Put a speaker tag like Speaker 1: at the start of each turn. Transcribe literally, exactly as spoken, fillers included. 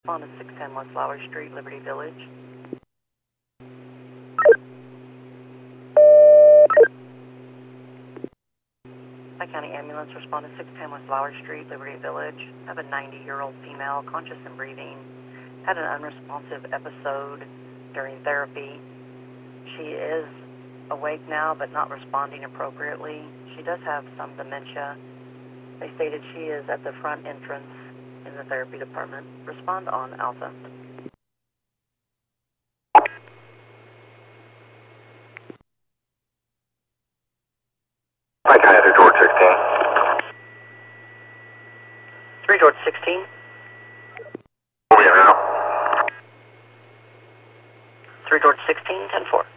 Speaker 1: On to six ten West Flower Street, Liberty Village. Tri-County Ambulance respond to six ten West Flower Street, Liberty Village. I have a ninety-year-old female, conscious and breathing. Had an unresponsive episode during therapy. She is awake now, but not responding appropriately. She does have some dementia. They stated she is at the front entrance in the therapy department. Respond on Alpha.
Speaker 2: Hi, can I enter George sixteen?
Speaker 1: three George sixteen.
Speaker 2: Where are we at now?
Speaker 1: three George sixteen, ten four.